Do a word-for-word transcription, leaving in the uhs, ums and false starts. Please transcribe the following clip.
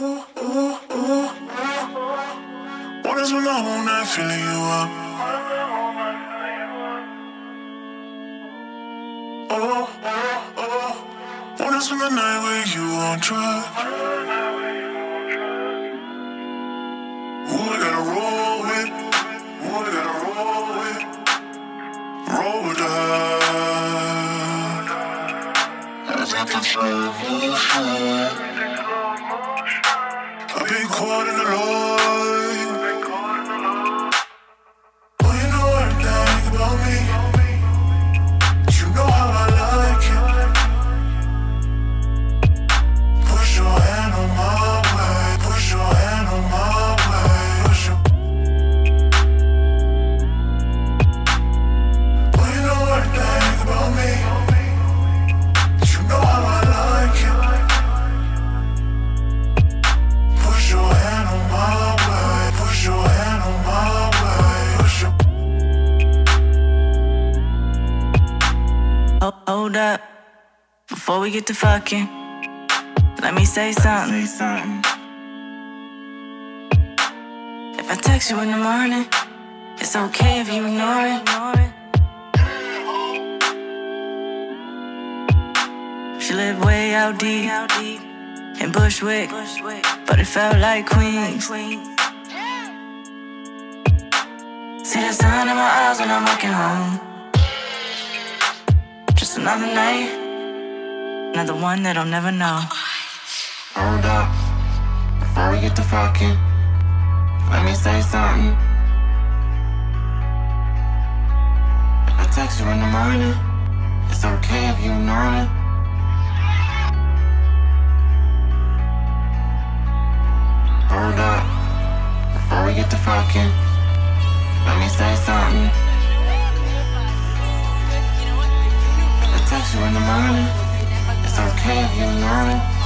What is when the whole night filling you up? Oh, oh, oh. What is when the night where you on track? Who I gotta roll with? Who I gotta roll with? Roll with that. As I can slow motion, I've been caught in the light. Oh, you know everything about me. You know how I like it. Push your hand on my way. Push your hand on my way. Push your. Oh, you know everything about me. You know how I like it. Push your hand on my way. Push your hand on my way. Push your. Hold, hold up, before we get to fucking, let me say something. If I text you in the morning, it's okay if you ignore it. She lived way out deep in Bushwick, but it felt like Queens. See the sun in my eyes when I'm walking home. Just another night, another one that I'll never know. Hold up, before we get to fucking, let me say something. If I text you in the morning, it's okay if you ignore it. Hold up, before we get to fucking, let me say something. If I text you in the morning, it's okay if you ignore it.